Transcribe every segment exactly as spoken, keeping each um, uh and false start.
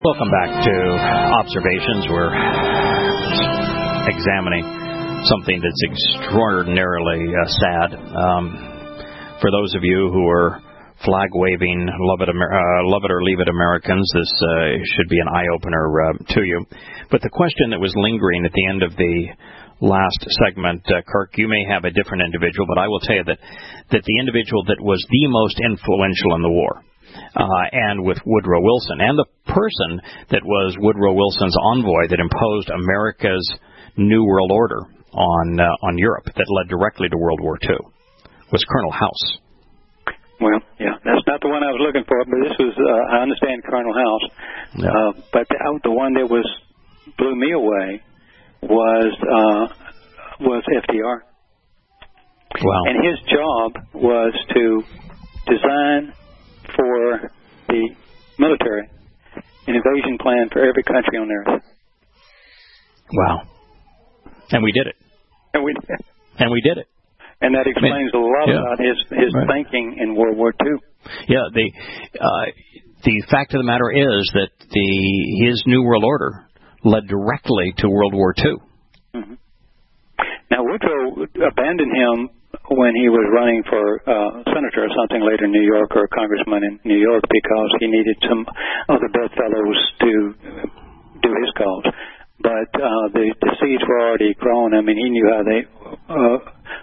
Welcome back to Observations. We're examining something that's extraordinarily uh, sad. Um, for those of you who are flag-waving, love it, Amer- uh, love it or leave it Americans, this uh, should be an eye-opener uh, to you. But the question that was lingering at the end of the last segment, uh, Kirk, you may have a different individual, but I will tell you that, that the individual that was the most influential in the war, Uh, and with Woodrow Wilson, and the person that was Woodrow Wilson's envoy that imposed America's New World Order on uh, on Europe that led directly to World War Two, was Colonel House. Well, yeah, that's not the one I was looking for, but this was, uh, I understand Colonel House. Yeah. Uh, but the, the one that was blew me away was uh, was F D R. Wow. And his job was to design for the military an invasion plan for every country on earth. Wow. And we did it. And we did. And we did it. And that explains I mean, a lot yeah. about his, his right. thinking in World War Two. Yeah, the uh, the fact of the matter is that the his New World Order led directly to World War Two. Mm-hmm. Now, Woodrow abandoned him when he was running for uh, senator or something later in New York, or a congressman in New York, because he needed some other bedfellows to do his cause. But uh, the, the seeds were already grown. I mean, he knew how they... Uh,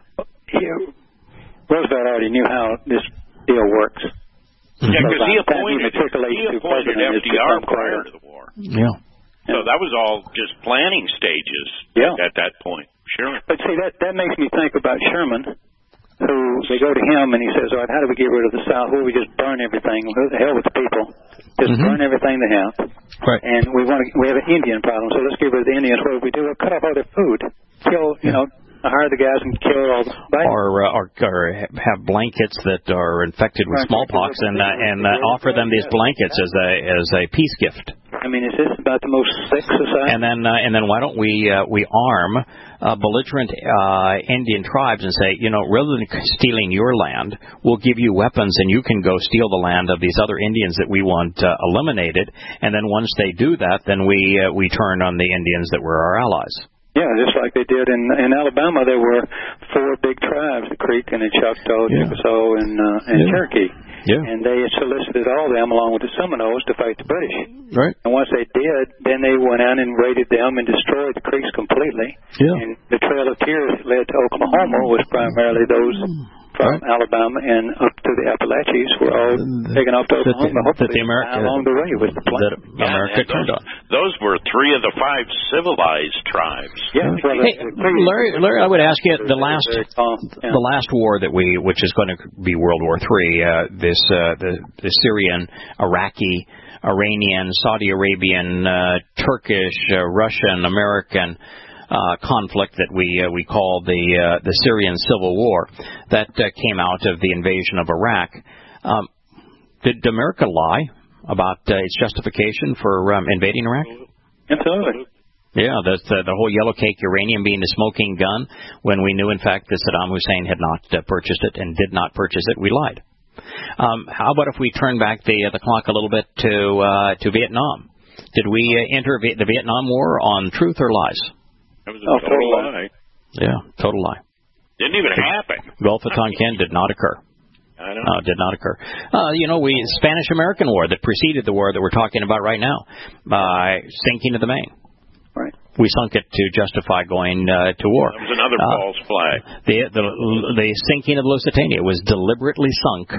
he, Roosevelt already knew how this deal works. Yeah, because he appointed, he appointed F D R prior to the war. Yeah. So that was all just planning stages yeah. at that point. Sure. But see, that that makes me think about Sherman, who they go to him and he says, all right, how do we get rid of the South? Well, we just burn everything. Who the hell with the people? Just mm-hmm. burn everything they have. Right. And we want to, we have an Indian problem, so let's get rid of the Indians. What do we do? We'll cut off all their food. Kill, you yeah. know, hire the guys and kill all the... Or, uh, or, or have blankets that are infected with right. smallpox and uh, and uh, offer them these blankets as a as a peace gift. I mean, is this about the most sick society? And then, uh, and then, why don't we uh, we arm uh, belligerent uh, Indian tribes and say, you know, rather than stealing your land, we'll give you weapons and you can go steal the land of these other Indians that we want uh, eliminated. And then once they do that, then we uh, we turn on the Indians that were our allies. Yeah, just like they did in in Alabama. There were four big tribes: the Creek and the Choctaw, yeah. Chickasaw, and uh, and yeah. Cherokee. Yeah. And they solicited all of them along with the Seminoles to fight the British. Right. And once they did, then they went out and raided them and destroyed the Creeks completely. Yeah. And the Trail of Tears that led to Oklahoma was primarily those from right. Alabama and up to the Appalachians were all the, taken off to Oklahoma. That the America, along the way was the plan. That America yeah, turned those, on. Those were three of the five civilized tribes. Yeah. Well, hey, Larry, Larry, I would ask you the last yeah. the last war that we, which is going to be World War Three, uh, this uh, the, the Syrian, Iraqi, Iranian, Saudi Arabian, uh, Turkish, uh, Russian, American. Uh, conflict that we uh, we call the uh, the Syrian Civil War that uh, came out of the invasion of Iraq. Um, did America lie about uh, its justification for um, invading Iraq? Absolutely. Yeah, the, the the whole yellow cake uranium being the smoking gun, when we knew in fact that Saddam Hussein had not uh, purchased it and did not purchase it, we lied. Um, how about if we turn back the uh, the clock a little bit to uh, to Vietnam? Did we uh, enter v- the Vietnam War on truth or lies? That was a oh, total lie. lie. Yeah, total lie. Didn't even happen. Gulf of Tonkin did not occur. I know. Uh, did not occur. Uh, you know, we Spanish-American War that preceded the war that we're talking about right now, uh, sinking of the Maine. Right. We sunk it to justify going uh, to war. That was another uh, false flag. The, the the sinking of Lusitania was deliberately sunk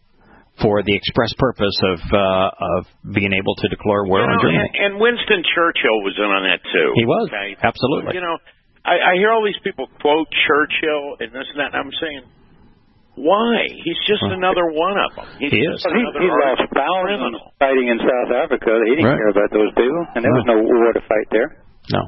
for the express purpose of uh, of being able to declare war you know, on Germany. And, and Winston Churchill was in on that too. He was, okay? absolutely. You know, I, I hear all these people quote Churchill and this and that, and I'm saying, why? He's just huh. another one of them. He's he just is. Well, he, he lost thousands fighting in South Africa. He didn't right. care about those people, and there no. was no war to fight there. No.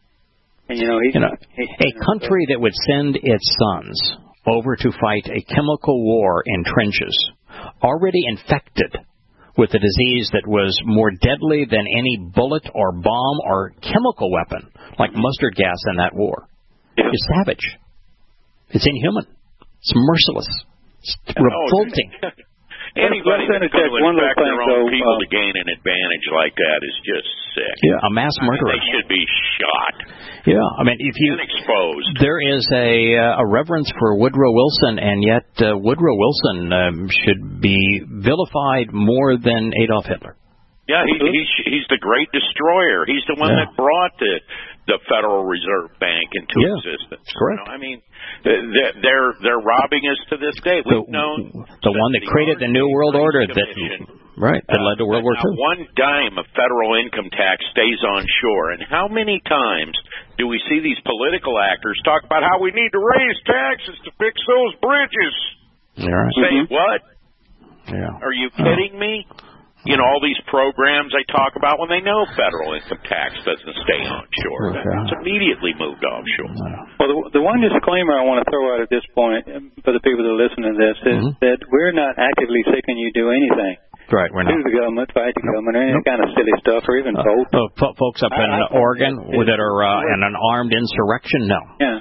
And you know, he, you know he, a country that would send its sons over to fight a chemical war in trenches, already infected with a disease that was more deadly than any bullet or bomb or chemical weapon, like mustard gas in that war, yeah. is savage. It's inhuman. It's merciless. It's revolting. Anybody that's going to infect their own though, people uh, to gain an advantage like that is just sick. Yeah, a mass murderer. I mean, they should be shot. Yeah, I mean, if you and exposed. There is a uh, a reverence for Woodrow Wilson, and yet uh, Woodrow Wilson um, should be vilified more than Adolf Hitler. Yeah, he, he's he's the great destroyer. He's the one yeah. that brought the the Federal Reserve Bank into yeah, existence. Correct. You know, I mean, they're they're, they're robbing us to this day. We've the, known the one that the created the New World Order that right that uh, led to World War Two. One dime of federal income tax stays on shore, and how many times do we see these political actors talk about how we need to raise taxes to fix those bridges? Yeah, right. Say mm-hmm. what? Yeah. Are you kidding oh. me? You know, all these programs they talk about when they know federal income tax doesn't stay onshore. Okay. It's immediately moved offshore. Well, the, the one disclaimer I want to throw out at this point for the people that are listening to this is mm-hmm. that we're not actively seeking you do anything. Right, we're not. Do the government, fight the nope. government, or any nope. kind of silly stuff, or even uh, vote. Uh, f- folks up in uh, Oregon that are uh, in an armed insurrection, no. Yeah.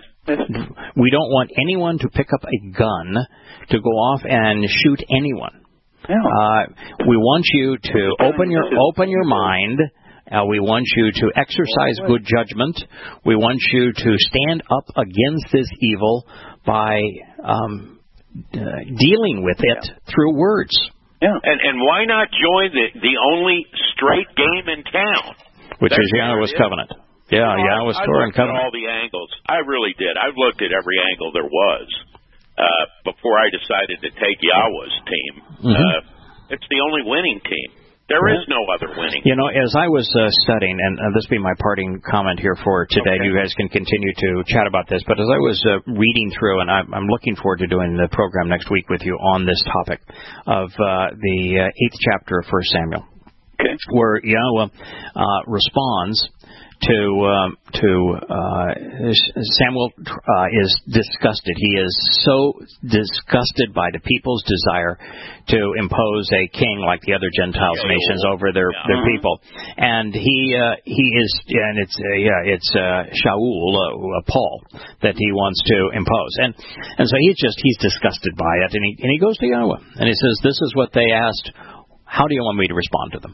We don't want anyone to pick up a gun to go off and shoot anyone. Yeah. Uh, we want you to open your open your mind. Uh, we want you to exercise good judgment. We want you to stand up against this evil by um, uh, dealing with it yeah. through words. Yeah. And and why not join the the only straight game in town, which That's is Yahweh's Covenant. Yeah, you know, Yahweh's Torah and Covenant. I looked at all the angles. I really did. I looked at every angle there was. Uh, before I decided to take Yahweh's team. Mm-hmm. Uh, it's the only winning team. There is no other winning. You know, as I was uh, studying, and uh, this will be my parting comment here for today, okay. You guys can continue to chat about this, but as I was uh, reading through, and I'm, I'm looking forward to doing the program next week with you on this topic of uh, the uh, eighth chapter of First Samuel, okay. where Yahweh uh, responds to um, to uh, Samuel uh, is disgusted. He is so disgusted by the people's desire to impose a king like the other Gentiles yeah, nations over their, yeah. their people, and he uh, he is and it's uh, yeah it's uh, Shaul uh, Paul that he wants to impose, and and so he's just he's disgusted by it, and he and he goes to Yahweh and he says, "This is what they asked. How do you want me to respond to them?"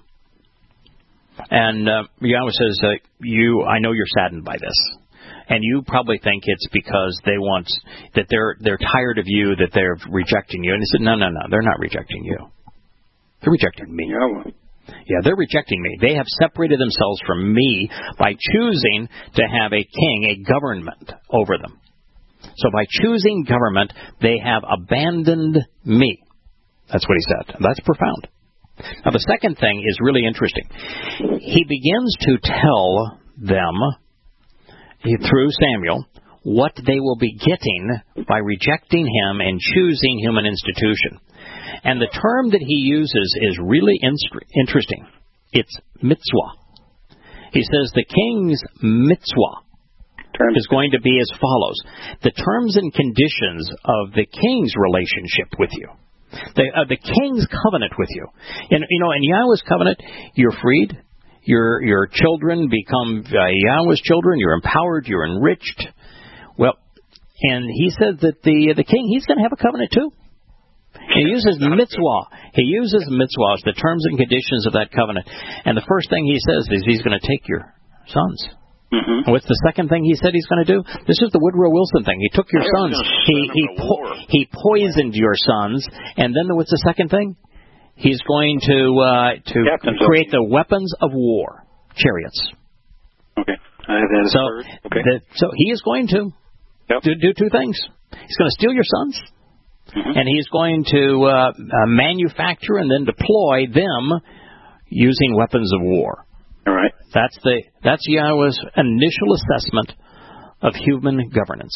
And uh, Yahweh says, uh, "You, I know you're saddened by this, and you probably think it's because they want that they're they're tired of you, that they're rejecting you." And he said, "No, no, no, they're not rejecting you. They're rejecting me. Yahweh. Yeah, they're rejecting me. They have separated themselves from me by choosing to have a king, a government over them. So by choosing government, they have abandoned me." That's what he said. That's profound. Now, the second thing is really interesting. He begins to tell them, through Samuel, what they will be getting by rejecting him and choosing human institution. And the term that he uses is really inst- interesting. It's mitzvah. He says the king's mitzvah terms. is going to be as follows. The terms and conditions of the king's relationship with you. The, uh, the king's covenant with you. And, you know, in Yahweh's covenant, you're freed. Your your children become uh, Yahweh's children. You're empowered. You're enriched. Well, and he said that the the king, he's going to have a covenant too. He uses mitzvah. He uses mitzvah as the terms and conditions of that covenant. And the first thing he says is he's going to take your sons. Mm-hmm. What's the second thing he said he's going to do? This is the Woodrow Wilson thing. He took your sons. He he po- he poisoned your sons. And then what's the second thing? He's going to uh, to Captain's create the weapons of war, chariots. Okay. I have that so okay. the, so he is going to yep. do, do two things. He's going to steal your sons, mm-hmm. and he's going to uh, uh, manufacture and then deploy them using weapons of war. All right. That's the that's Yahweh's initial assessment of human governance.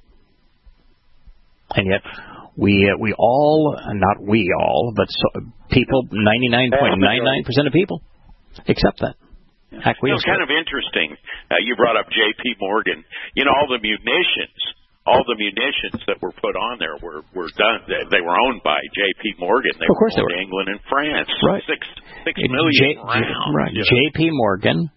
And yet, we uh, we all, not we all, but so, people, ninety-nine point nine nine percent of people accept that. Yeah. You know, it's kind of interesting. Uh, you brought up J P Morgan. You know, all the munitions, all the munitions that were put on there were, were done. They were owned by J P Morgan. They of course were they were. England and France. Right. Six, six million J- rounds. Right. J P Morgan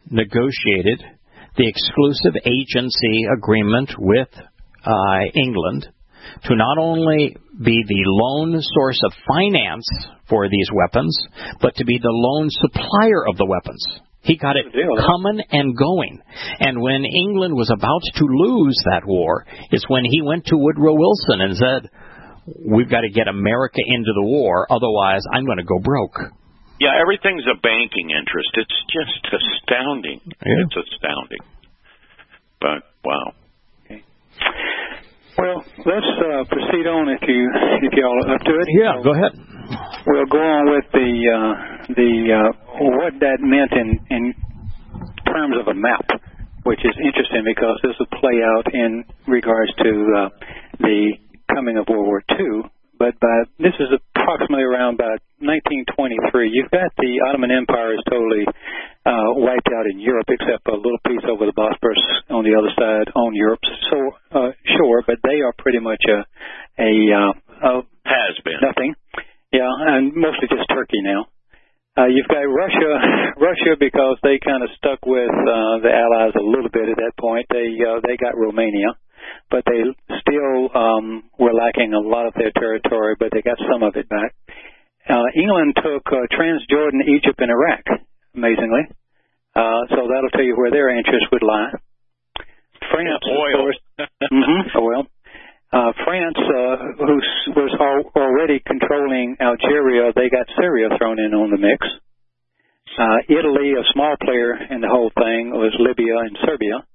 negotiated the exclusive agency agreement with uh, England to not only be the lone source of finance for these weapons, but to be the lone supplier of the weapons. He got it coming and going. And when England was about to lose that war, it's when he went to Woodrow Wilson and said, we've got to get America into the war, otherwise I'm going to go broke. Yeah, everything's a banking interest. It's just astounding. Yeah. It's astounding. But, wow. Okay. Well, let's uh, proceed on if you if y'all are up to it. Yeah, go ahead. We'll go on with the uh, the uh, what that meant in, in terms of a map, which is interesting because this will play out in regards to uh, the coming of World War Two. But by, this is approximately around about nineteen twenty-three. You've got the Ottoman Empire is totally uh, wiped out in Europe, except for a little piece over the Bosphorus on the other side on Europe's so, uh, shore. But they are pretty much a, a, uh, a has been nothing. Yeah, and mostly just Turkey now. Uh, you've got Russia, Russia because they kind of stuck with uh, the Allies a little bit at that point. They uh, they got Romania. But they still um, were lacking a lot of their territory, but they got some of it back. Uh, England took uh, Transjordan, Egypt, and Iraq, amazingly. Uh, so that'll tell you where their interest would lie. France, oil. of course. mm-hmm, oil. Uh, France, uh, who was al- already controlling Algeria, they got Syria thrown in on the mix. Uh, Italy, a small player in the whole thing, was Libya and Serbia.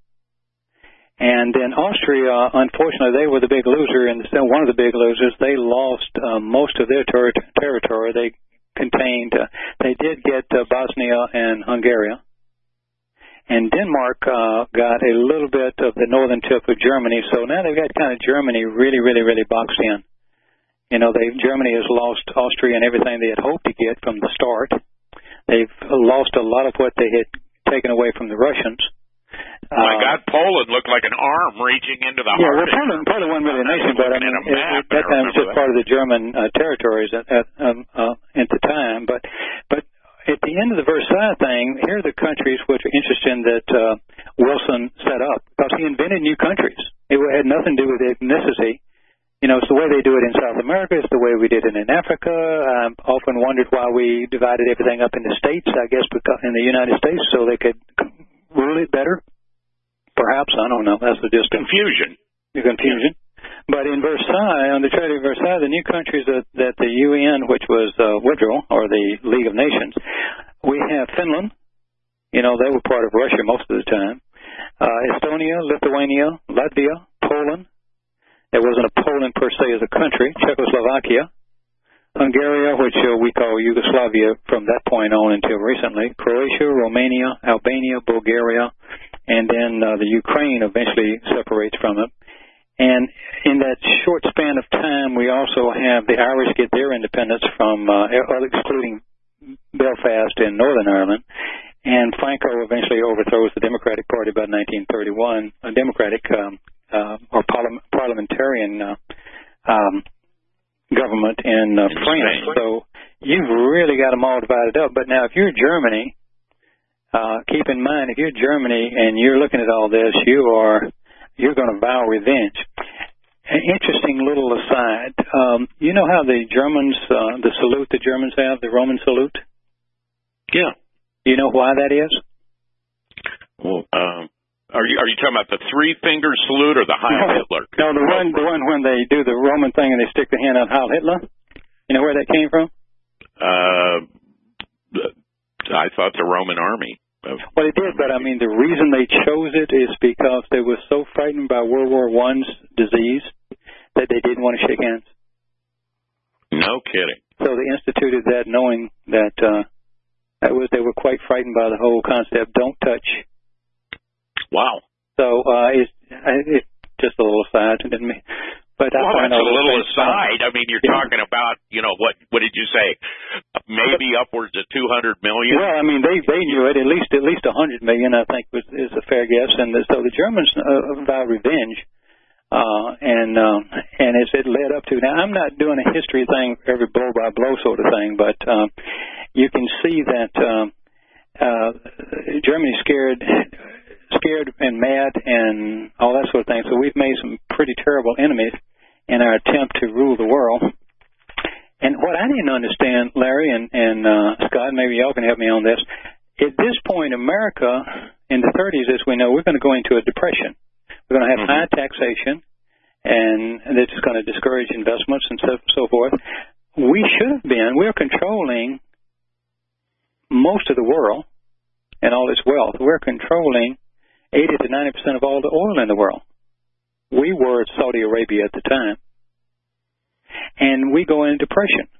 And then Austria, unfortunately, they were the big loser, and one of the big losers. They lost uh, most of their ter- territory. They contained, uh, they did get uh, Bosnia and Hungary. And Denmark uh, got a little bit of the northern tip of Germany, so now they've got kind of Germany really, really, really boxed in. You know, they Germany has lost Austria and everything they had hoped to get from the start. They've lost a lot of what they had taken away from the Russians. My uh, God, Poland looked like an arm reaching into the yeah, heart. Yeah, well, Poland, Poland wasn't really a nation, but I mean, it, at that time it was just that. part of the German uh, territories at, at, um, uh, at the time. But, but at the end of the Versailles thing, here are the countries which are interesting that uh, Wilson set up, because he invented new countries. It had nothing to do with ethnicity. You know, it's the way they do it in South America. It's the way we did it in Africa. I often wondered why we divided everything up into states, I guess, because in the United States, so they could rule it better. Perhaps, I don't know. That's just confusion. The confusion. But in Versailles, on the Treaty of Versailles, the new countries that, that the U N, which was uh, Woodrow, or the League of Nations, we have Finland. You know, they were part of Russia most of the time. Uh, Estonia, Lithuania, Latvia, Poland. There wasn't a Poland per se as a country. Czechoslovakia. Hungary, which uh, we call Yugoslavia from that point on until recently. Croatia, Romania, Albania, Bulgaria. And then uh, the Ukraine eventually separates from it. And in that short span of time, we also have the Irish get their independence from, uh, excluding Belfast in Northern Ireland. And Franco eventually overthrows the Democratic Party by nineteen thirty-one, a Democratic um, uh, or parliament, parliamentarian uh, um, government in uh, France. So you've really got them all divided up. But now if you're Germany, Uh, keep in mind, if you're Germany and you're looking at all this, you are, you're going to vow revenge. An interesting little aside. Um, you know how the Germans, uh, the salute the Germans have, the Roman salute? Yeah. Do you know why that is? Well, um, are you, are you talking about the three finger salute or the Heil no, Hitler? No, the one, the one when they do the Roman thing and they stick the hand out, Heil Hitler? You know where that came from? Uh, I thought the Roman army. Well, it did, but I mean, the reason they chose it is because they were so frightened by World War One's disease that they didn't want to shake hands. No kidding. So they instituted that knowing that uh, that was they were quite frightened by the whole concept, don't touch. Wow. So uh, it's, it's just a little aside, didn't me? But well, I that's a little aside. I mean, you're yeah. talking about, you know, what What did you say? Maybe but, upwards of two hundred million? Well, I mean, they they knew it. At least at least one hundred million, I think, was is a fair guess. And the, so the Germans uh, vowed revenge. Uh, and um, and as it led up to, now I'm not doing a history thing, every blow by blow sort of thing, but um, you can see that um, uh, Germany scared scared and mad and all that sort of thing. So we've made some pretty terrible enemies. in our attempt to rule the world. And what I didn't understand, Larry and, and uh, Scott, maybe y'all can help me on this. At this point, America, in the thirties, as we know, we're going to go into a depression. We're going to have mm-hmm. high taxation, and it's going to discourage investments and so, so forth. We should have been, we're controlling most of the world and all its wealth. We're controlling eighty to ninety percent of all the oil in the world. We were Saudi Arabia at the time. And we go into depression.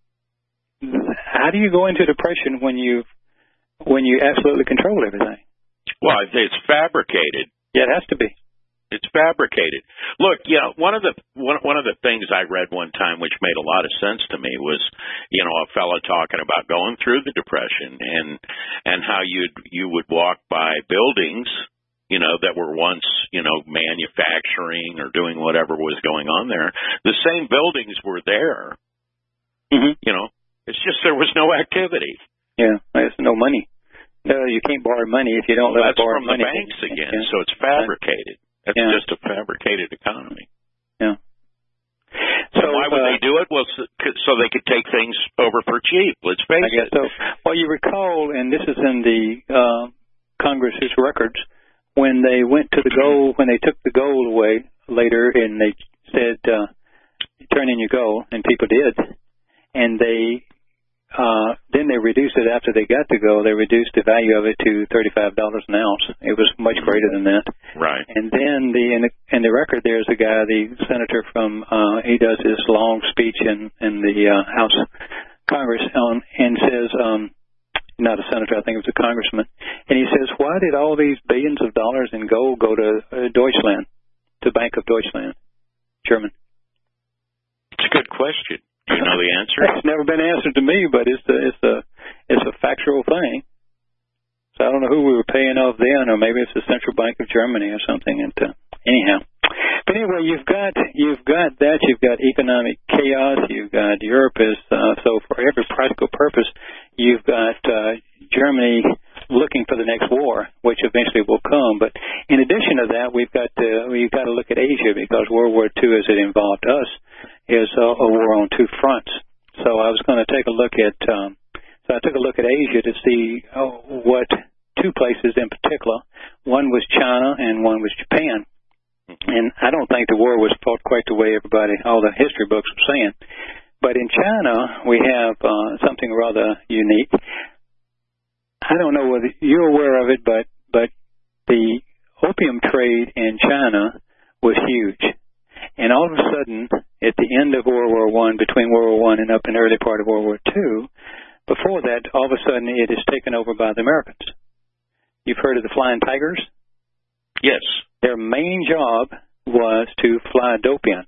How do you go into depression when you when you absolutely control everything? Well, it's fabricated. Yeah, it has to be. It's fabricated. Look, you know, one of the one one of the things I read one time, which made a lot of sense to me, was, you know, a fellow talking about going through the Depression and and how you'd you would walk by buildings, you know, that were once, you know, manufacturing or doing whatever was going on there. The same buildings were there. Mm-hmm. You know, it's just there was no activity. Yeah, there's no money. No, you can't borrow money if you don't well, let borrow money. That's from the banks again, yeah. so it's fabricated. It's yeah. just a fabricated economy. Yeah. So why would uh, they do it? Well, so, so they could take things over for cheap. Let's face I guess it. So, well, you recall, and this is in the uh, Congress's records, when they went to the gold, when they took the gold away later, and they said, uh, "Turn in your gold," and people did, and they. Uh, then they reduced it after they got to gold. They reduced the value of it to thirty-five dollars an ounce. It was much greater than that. Right. And then the in the, in the record, there's a guy, the senator from, uh, he does his long speech in, in the uh, House Congress on, and says, um, not a senator, I think it was a congressman, and he says, why did all these billions of dollars in gold go to uh, Deutschland, to Bank of Deutschland, German? It's a good question. Do you know the answer? It's never been answered to me, but it's a, it's a it's a factual thing. So I don't know who we were paying off then, or maybe it's the Central Bank of Germany or something. And uh, anyhow, but anyway, you've got you've got that. You've got economic chaos. You've got Europe is uh, so for every practical purpose, you've got uh, Germany looking for the next war, which eventually will come. But in addition to that, we've got to, we've got to look at Asia, because World War Two, as it involved us, is a, a war on two fronts. So I was going to take a look at, um, so I took a look at Asia to see oh, what two places in particular. One was China and one was Japan. And I don't think the war was fought quite the way everybody, all the history books were saying. But in China, we have uh, something rather unique. I don't know whether you're aware of it, but but the opium trade in China was huge. And all of a sudden, at the end of World War One, between World War One and up in the early part of World War Two, before that, all of a sudden it is taken over by the Americans. You've heard of the Flying Tigers? Yes. Their main job was to fly dope in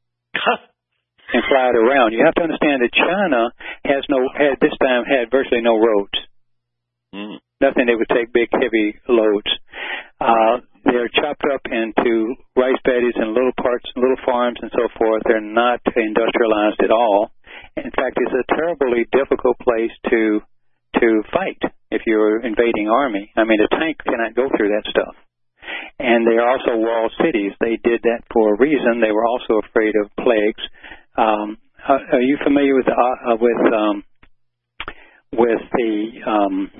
and fly it around. You have to understand that China has no, had this time had virtually no roads. Mm. Nothing that would take big, heavy loads. Uh, they're chopped up into rice paddies and little parts, little farms and so forth. They're not industrialized at all. In fact, it's a terribly difficult place to to fight if you're invading army. I mean, a tank cannot go through that stuff. And they are also walled cities. They did that for a reason. They were also afraid of plagues. Um, are, are you familiar with the, uh, with um, with the um,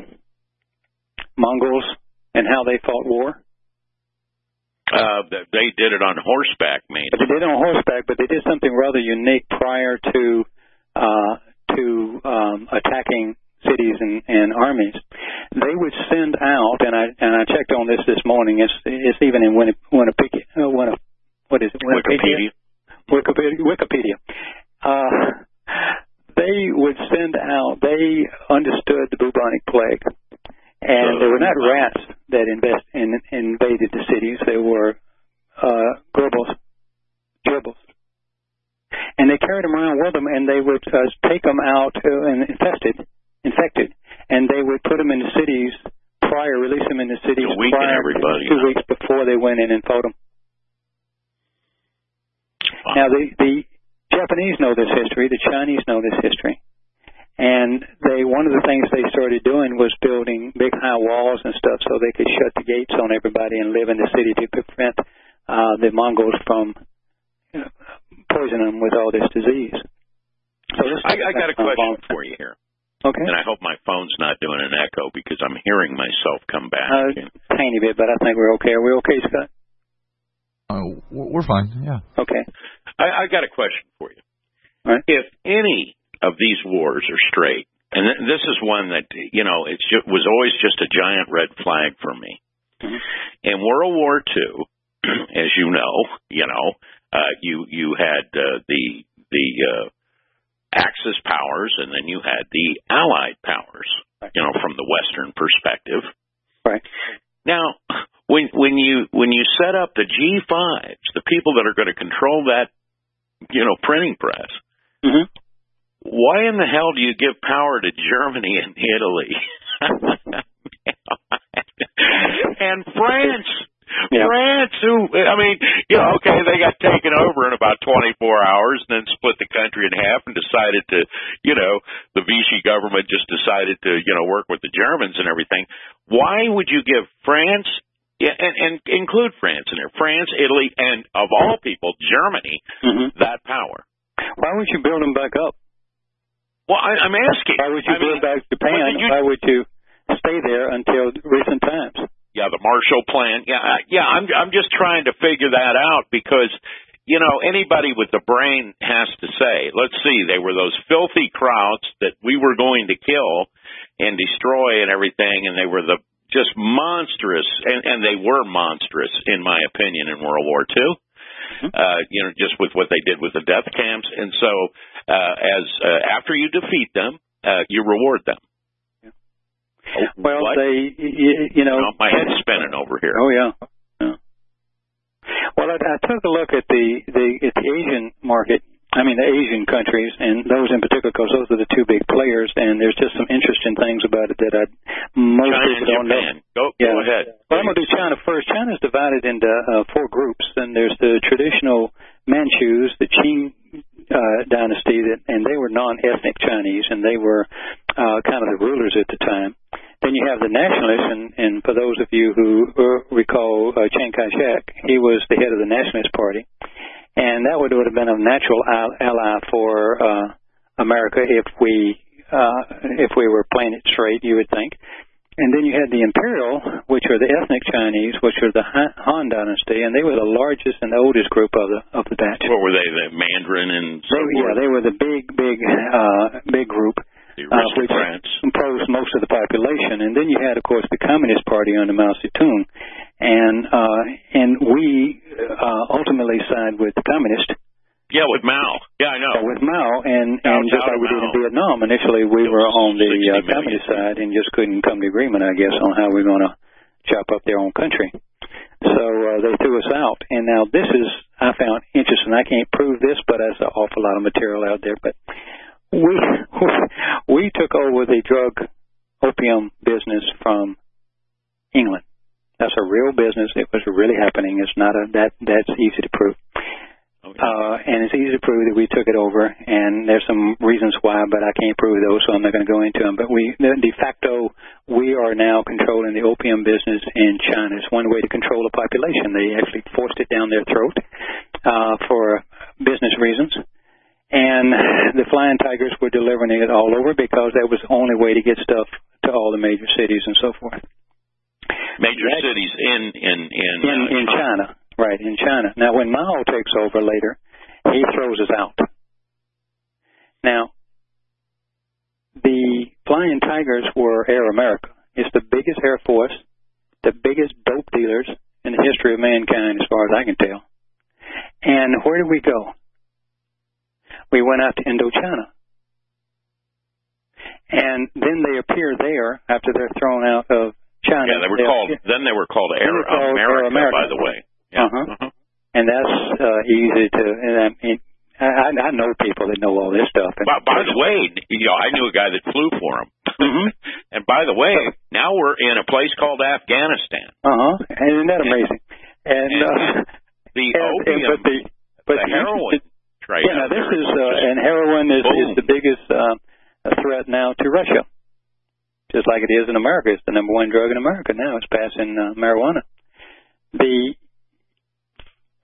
Mongols and how they fought war? Uh, they did it on horseback, mainly. They did it on horseback, but they did something rather unique prior to uh, to um, attacking cities and, and armies. They would send out, and I and I checked on this this morning. It's it's even in Wikipedia. Uh, what is it? Wikipedia. Wikipedia. Wikipedia. Uh, they would send out. They understood the bubonic plague, and they were not rats that invest in, invaded the cities. They were uh, gerbils, gerbils. And they carried them around with them, and they would uh, take them out uh, and infested, infected, and they would put them in the cities prior, release them in the cities prior, everybody, two huh? weeks before they went in and fought them. Wow. Now, the, the Japanese know this history, the Chinese know this history, and they one of the things they started doing was building big high walls and stuff so they could shut the gates on everybody and live in the city to prevent uh, the Mongols from poison them with all this disease. So this I, I got a question for you here. Okay. And I hope my phone's not doing an echo because I'm hearing myself come back. A uh, tiny bit, but I think we're okay. Are we okay, Scott? Uh, we're fine, yeah. Okay. I, I got a question for you. All right. If any of these wars are straight, and th- this is one that, you know, it was always just a giant red flag for me. Mm-hmm. In World War Two, as you know, you know, uh, you you had uh, the the uh, Axis powers, and then you had the Allied powers, you know, from the Western perspective. Right. Now, when when you when you set up the G fives, the people that are going to control that, you know, printing press, mm-hmm. why in the hell do you give power to Germany and Italy and France? Yeah. France, who, I mean, you know, okay, they got taken over in about twenty-four hours and then split the country in half and decided to, you know, the Vichy government just decided to, you know, work with the Germans and everything. Why would you give France, yeah, and, and include France in there, France, Italy, and of all people, Germany, mm-hmm. that power? Why would you build them back up? Well, I, I'm asking. Why would you I build mean, back Japan? You... Why would you stay there until recent times? Yeah, the Marshall Plan. Yeah, yeah. I'm I'm just trying to figure that out because, you know, anybody with the brain has to say, let's see, they were those filthy crowds that we were going to kill and destroy and everything, and they were the just monstrous, and, and they were monstrous in my opinion in World War Two. Mm-hmm. Uh, you know, just with what they did with the death camps, and so uh, as uh, after you defeat them, uh, you reward them. Oh, well, what? they, you, you know, no, my head's spinning over here. Oh yeah. yeah. Well, I, I took a look at the the at the Asian market. I mean, the Asian countries, and those in particular, because those are the two big players. And there's just some interesting things about it that I most China people don't Japan. know. Go, yeah. go ahead. Well, I'm gonna do China first. China's divided into uh, four groups, and there's the traditional Manchus, the Qing uh, dynasty, that, and they were non-ethnic Chinese, and they were uh, kind of the rulers at the time. Then you have the nationalists, and, and for those of you who uh, recall uh, Chiang Kai-shek, he was the head of the Nationalist Party, and that would, would have been a natural ally for uh, America if we uh, if we were playing it straight, you would think. And then you had the Imperial, which are the ethnic Chinese, which are the Han Dynasty, and they were the largest and the oldest group of the of the batch. What were they? The Mandarin and so they, yeah, they were the big, big, uh, big group. The uh, which France. composed most of the population, and then you had, of course, the Communist Party under Mao Zedong, and uh, and we uh, ultimately sided with the Communist. Yeah, with Mao. Yeah, I know. Uh, with Mao, and, Mao, and just like we did in Vietnam, initially we it were on the uh, million. Communist side and just couldn't come to agreement, I guess, on how we we're going to chop up their own country. So uh, they threw us out, and now this is I found interesting. I can't prove this, but there's an awful lot of material out there, but. We we took over the drug opium business from England. That's a real business. It was really happening. It's not a that that's easy to prove. Okay. Uh, and it's easy to prove that we took it over. And there's some reasons why, but I can't prove those, so I'm not going to go into them. But we de facto we are now controlling the opium business in China. It's one way to control the population. They actually forced it down their throat uh, for business reasons. And the Flying Tigers were delivering it all over because that was the only way to get stuff to all the major cities and so forth. Major That's, cities in in in in, uh, in China. China, right? In China. Now, when Mao takes over later, he throws us out. Now, the Flying Tigers were Air America. It's the biggest air force, the biggest dope dealers in the history of mankind, as far as I can tell. And where did we go? We went out to Indochina. And then they appear there after they're thrown out of China. Yeah, they were they called, appear. then they were called Air, were called America, Air America, by the way. Yeah. Uh-huh. Uh-huh. And that's uh, easy to, and I, mean, I, I know people that know all this stuff. And by, by the way, you know, I knew a guy that flew for them. Mm-hmm. And by the way, now we're in a place called Afghanistan. Uh-huh. Isn't that amazing? And, and uh, the and, opium, and, but the, but the heroin. Right. Yeah, now this is, uh, and heroin is, is the biggest uh, threat now to Russia. Just like it is in America. It's the number one drug in America now. It's passing uh, marijuana. The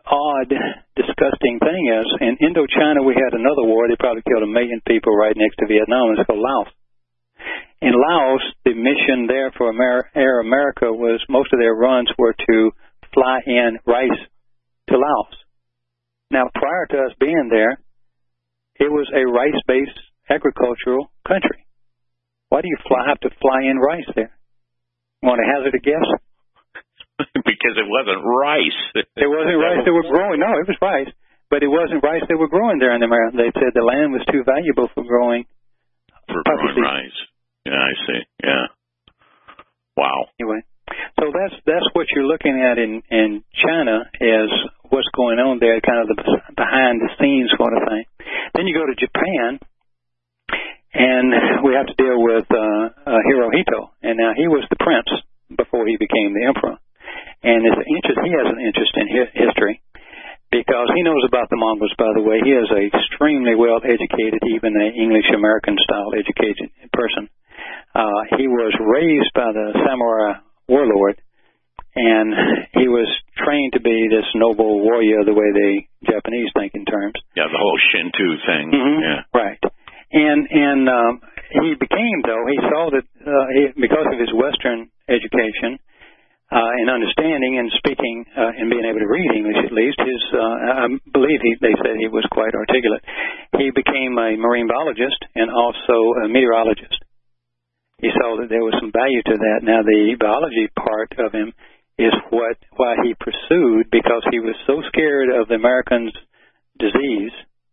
odd, disgusting thing is, in Indochina we had another war. They probably killed a million people right next to Vietnam. It's called Laos. In Laos, the mission there for Amer- Air America was most of their runs were to fly in rice to Laos. Now, prior to us being there, it was a rice-based agricultural country. Why do you fly, have to fly in rice there? Want to hazard a guess? Because it wasn't rice. It wasn't rice that were growing. No, it was rice. But it wasn't rice that were growing there in America. They said the land was too valuable for growing. For growing rice. Yeah, I see. Yeah. Wow. Anyway, so that's that's what you're looking at in, in China is what's going on there, kind of the behind-the-scenes sort of thing. Then you go to Japan, and we have to deal with uh, uh, Hirohito. And now he was the prince before he became the emperor. And it's an interest, he has an interest in hi- history because he knows about the Mongols, by the way. He is a extremely well-educated, even an English-American-style educated person. Uh, he was raised by the samurai warlord, and he was trained to be this noble warrior the way the Japanese think in terms. Yeah, the whole Shinto thing. Mm-hmm. Yeah. Right. And and um, he became, though, he saw that uh, he, because of his Western education, Uh, and understanding and speaking uh, and being able to read English at least, his uh, I believe he, they said he was quite articulate. He became a marine biologist and also a meteorologist. He saw that there was some value to that. Now, the biology part of him is what why he pursued, because he was so scared of the Americans' disease,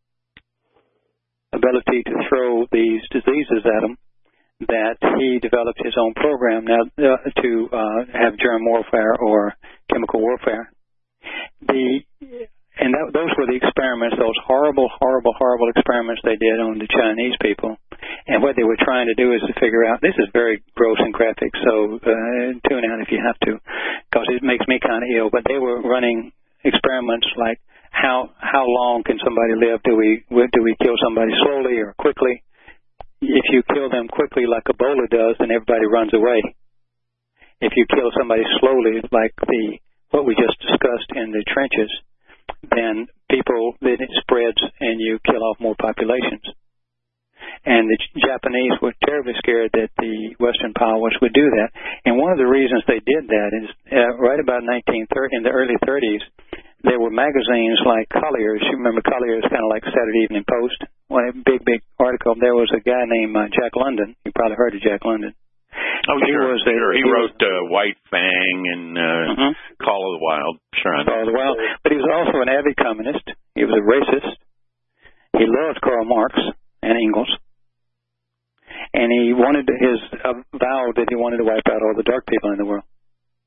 ability to throw these diseases at them, that he developed his own program now uh, to uh, have germ warfare or chemical warfare. The and that, those were the experiments, those horrible, horrible, horrible experiments they did on the Chinese people. And what they were trying to do is to figure out, this is very gross and graphic, so uh, tune out if you have to, because it makes me kind of ill. But they were running experiments like how how long can somebody live? Do we do we kill somebody slowly or quickly? If you kill them quickly like Ebola does, then everybody runs away. If you kill somebody slowly like the what we just discussed in the trenches, then people, then it spreads and you kill off more populations. And the Japanese were terribly scared that the Western powers would do that. And one of the reasons they did that is uh, right about nineteen thirty, in the early thirties, there were magazines like Collier's. You remember Collier's, kind of like Saturday Evening Post. One big, big article. There was a guy named uh, Jack London. You probably heard of Jack London. Oh, he sure. Was a, sure. He, he wrote was, uh, White Fang and uh, mm-hmm. Call of the Wild. Sure. Call of the Wild. But he was also an avid communist. He was a racist. He loved Karl Marx and Engels. And he wanted his uh, vowed that he wanted to wipe out all the dark people in the world.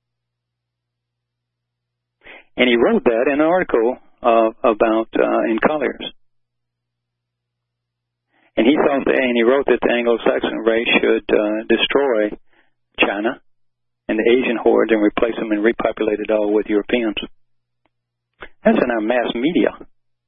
And he wrote that in an article uh, about uh, in Collier's. And he thought that, and he wrote that the Anglo-Saxon race should uh, destroy China and the Asian hordes and replace them and repopulate it all with Europeans. That's in our mass media.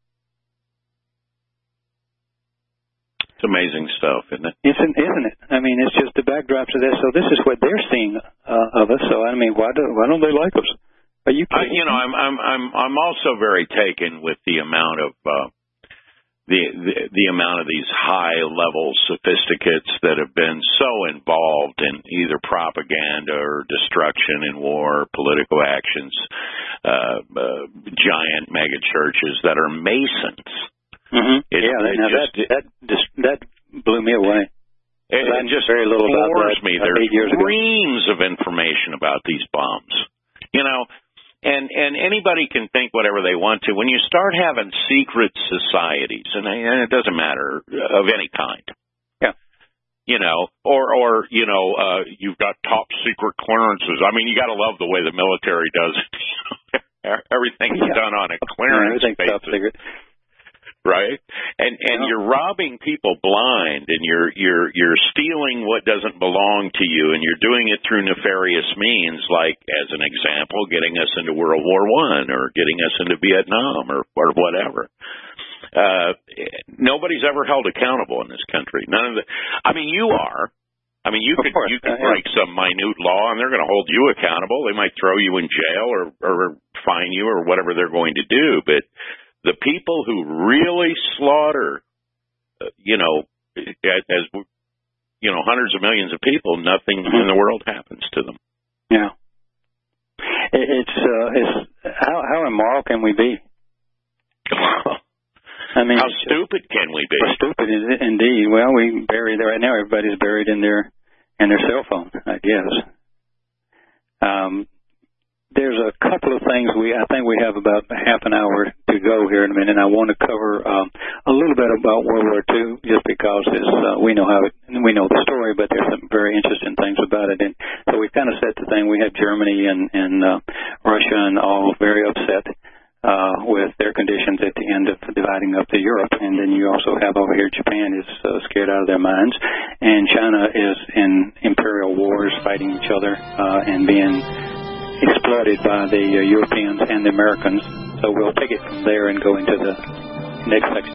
It's amazing stuff, isn't it? Isn't, isn't it? I mean, it's just the backdrop to this. So this is what they're seeing uh, of us. So I mean, why do why don't they like us? Are you kidding? Uh, you know, I'm I'm I'm I'm also very taken with the amount of uh, the, the the amount of these high level sophisticates that have been so involved in either propaganda or destruction in war, political actions, uh, uh, giant mega churches that are Masons. Mm-hmm. It, yeah, it now just, that, that that that blew me away. It, it just very little floors about that, me. uh, There's reams of information about these bombs. You know, and and anybody can think whatever they want to. When you start having secret societies, and, and it doesn't matter of any kind. Yeah. You know, or or you know, uh, you've got top secret clearances. I mean, you got to love the way the military does it. Everything's yeah. done on a clearance yeah, basis. Top secret. Right, and and you're robbing people blind, and you're you're you're stealing what doesn't belong to you, and you're doing it through nefarious means, like as an example, getting us into World War One or getting us into Vietnam or or whatever. Uh, nobody's ever held accountable in this country. None of the. I mean, you are. I mean, you of could course, you could uh, break yeah. some minute law, and they're going to hold you accountable. They might throw you in jail or or fine you or whatever they're going to do. But the people who really slaughter, uh, you know, as you know, hundreds of millions of people, nothing in the world happens to them. Yeah. It's uh, it's how how immoral can we be? I mean, how stupid can we be? Stupid indeed. Well, we bury there right now. Everybody's buried in their in their cell phone, I guess. Um, there's a couple of things we. I think we have about half an hour to go here in a minute. And I want to cover um, a little bit about World War Two, just because it's, uh, we know how it, we know the story, but there's some very interesting things about it. And so we kind of set the thing. We had Germany and and uh, Russia and all very upset Uh, with their conditions at the end of dividing up to Europe. And then you also have over here Japan is uh, scared out of their minds, and China is in imperial wars fighting each other uh, and being exploited by the uh, Europeans and the Americans. So we'll take it from there and go into the next section.